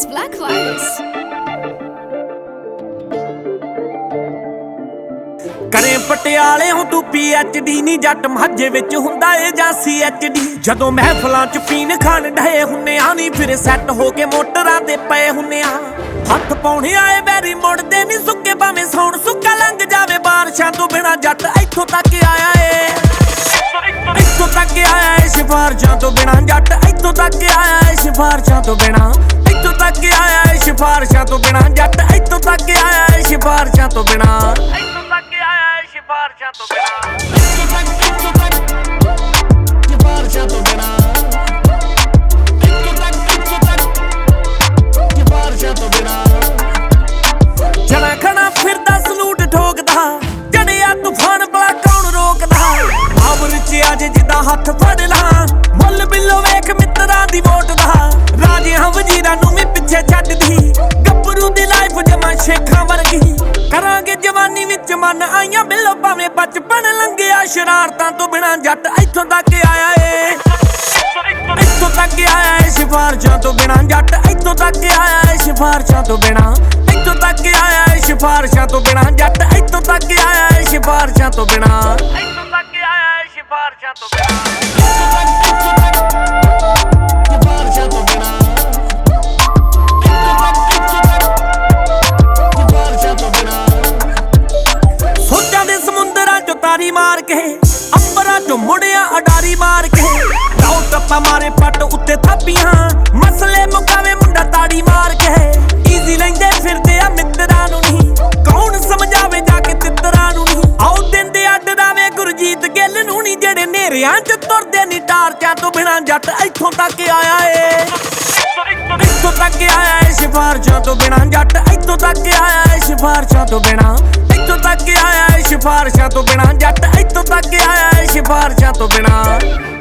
It's Black Virus. ਕਰੇ ਪਟਿਆਲੇ ਹੋ ਤੂੰ PhD ਨੀ ਜੱਟ ਮਾਝੇ ਵਿੱਚ ਹੁੰਦਾ ਏ ਜਾਂ CHD। ਜਦੋਂ ਮਹਿਫਲਾਂ ਚ ਪੀਣ ਖਾਣ ਢਏ ਹੁੰਨੇ ਆ ਨੀ ਫਿਰ ਸੈੱਟ ਹੋ ਕੇ ਮੋਟਰਾਂ ਤੇ ਪਏ ਹੁੰਨੇ ਆ। ਹੱਥ ਪਾਉਣੇ ਆਏ ਬੈਰੀ ਮੁੜਦੇ ਨੀ ਸੁੱਕੇ ਭਾਵੇਂ ਸੌਣ ਸੁੱਕਾ ਲੰਘ ਜਾਵੇ ਬਾਰਿਸ਼ਾਂ ਤੋਂ ਬਿਨਾਂ ਜੱਟ ਇੱਥੋਂ ਤੱਕ ਆਇਆ ਏ। ਇੱਥੋਂ ਤੱਕ ਆਇਆ ਏ ਸਿਫਾਰਿਸ਼ਾਂ ਤੋਂ ਬਿਨਾਂ ਜੱਟ ਇੱਥੋਂ ਤੱਕ ਆਇਆ ਏ ਸਿਫਾਰਿਸ਼ਾਂ ਤੋਂ ਬਿਨਾਂ। ਇੱਥੋਂ ਤੱਕ ਆਇਆ ਏ ਸਿਫਾਰਿਸ਼ਾਂ ਤੋਂ ਬਿਨਾਂ ਜੱਟ ਇੱਥੋਂ ਤੱਕ ਆਇਆ ਏ ਸਿਫਾਰਿਸ਼ਾਂ ਤੋਂ ਬਿਨਾਂ। ਇੱਥੋਂ ਤੱਕ ਆਇਆ ਏ ਸਿਫਾਰਿਸ਼ਾਂ ਤੋਂ ਬਿਨਾਂ। ਇੱਥੋਂ ਤੱਕ ਸਿਫਾਰਿਸ਼ਾਂ ਤੋਂ ਬਿਨਾਂ। ਇੱਥੋਂ ਤੱਕ ਸਿਫਾਰਿਸ਼ਾਂ ਤੋਂ ਬਿਨਾਂ। ਜਣਾ ਖਣਾ ਫਿਰਦਾ ਸਲੂਟ ਠੋਕਦਾ ਜੜਿਆ ਤੂਫਾਨ ਬਲਾ ਕੌਣ ਰੋਕਦਾ। ਆਵਰ ਚ ਅੱਜ ਜਿੱਦਾਂ ਹੱਥ ਫੜ ਲਾਂ ਮੁੱਲ ਬਿੱਲੋ ਵੇਖ ਮਿੱਤਰਾਂ ਦੀ ਵੋਟ ਦਾ। ਰਾਜਿਆਂ ਵਜ਼ੀਰਾਂ ਨੂੰ ਵੀ ਪਿੱਛੇ ਛੱਡਦੀ ਗੱਭਰੂ ਦੀ ਲਾਈਫ ਜਮਾਂ ਸ਼ੇਖਾਂ ਵਰਗੀ। ਕਰਾਂਗੇ ਜਵਾਨੀ ਵਿੱਚ ਮਨ ਆਈਆਂ ਬਿੱਲੋ ਭਾਵੇਂ ਬਚਪਨ ਲੰਘਿਆ ਸ਼ਰਾਰਤਾਂ ਤੋਂ ਬਿਨਾਂ ਜੱਟ ਇੱਥੋਂ ਤੱਕ ਆਇਆ ਏ। ਇੱਥੋਂ ਤੱਕ ਆਇਆ ਏ ਸਿਫਾਰਿਸ਼ਾਂ ਤੋਂ ਬਿਨਾਂ ਜੱਟ ਇੱਥੋਂ ਤੱਕ ਆਇਆ ਏ ਸਿਫਾਰਿਸ਼ਾਂ ਤੋਂ ਬਿਨਾਂ। ਇੱਥੋਂ ਤੱਕ ਆਇਆ ਏ ਸਿਫਾਰਿਸ਼ਾਂ ਤੋਂ ਬਿਨਾਂ ਜੱਟ ਇੱਥੋਂ ਤੱਕ ਆਇਆ ਏ ਸਿਫਾਰਿਸ਼ਾਂ ਤੋਂ ਬਿਨਾਂ। ਇੱਥੋਂ ਤੱਕ ਆਇਆ ਏ ਸਿਫਾਰਿਸ਼ਾਂ ਤੋਂ ਬਿਨਾਂ। ਸਿਫਾਰਿਸ਼ਾਂ ਤੋਂ ਬਿਨਾਂ। ਸਿਫਾਰਿਸ਼ਾਂ ਤੋਂ ਬਿਨਾਂ। ਸੋਚਾਂ ਦੇ ਸਮੁੰਦਰਾਂ ਚੋਂ ਤਾਰੀ ਮਾਰ ਕੇ ਅੰਬਰਾਂ ਚੋਂ ਮੁੜਿਆ ਅਡਾਰੀ ਮਾਰ ਕੇ। ਲਾਓ ਟੱਪਾ ਮਾਰੇ ਪੱਟ ਉੱਤੇ ਥਾਪੀਆਂ ਮਸਲੇ ਮੁਕਾਵੇ ਮੁੰਡਾ ਤਾੜੀ ਮਾਰ ਕੇ। ਈਜ਼ੀ ਲੈਂਦੇ ਫਿਰਦੇ ਆ ਮਿੱਤਰਾਂ ਨੂੰ ਨਹੀਂ ਕੌਣ ਸਮਝਾਵੇ ਜਾ ਕੇ ਤਿੱਤਰਾਂ ਨੂੰ ਨਹੀਂ। ਆਓ ਦਿੰਦੇ ਅੱਡ ਰਾਵੇ ਗੁਰਜੀਤ ਗਿੱਲ ਨੂੰ ਨਹੀਂ ਜਿਹੜੇ ਨੇਰਿਆਂ ਚ ਤੁਰਦੇ ਨੀ ਟਾਰਚਾਂ ਤੋਂ ਬਿਨਾਂ ਜੱਟ ਇੱਥੋਂ ਤੱਕ ਆਇਆ ਏ। ਇੱਥੋਂ ਤੱਕ ਆਇਆ ਏ ਸਿਫਾਰਿਸ਼ਾਂ ਤੋਂ ਬਿਨਾਂ ਜੱਟ ਇੱਥੋਂ ਤੱਕ ਆਇਆ ਏ ਸਿਫਾਰਿਸ਼ਾਂ ਤੋਂ ਬਿਨਾਂ। ਇੱਥੋਂ ਤੱਕ ਆਇਆ ਏ ਸਿਫਾਰਿਸ਼ਾਂ ਤੋਂ ਬਿਨਾਂ ਜੱਟ ਇੱਥੋਂ ਤੱਕ ਆਇਆ ਏ ਸਿਫਾਰਿਸ਼ਾਂ ਤੋਂ ਬਿਨਾਂ।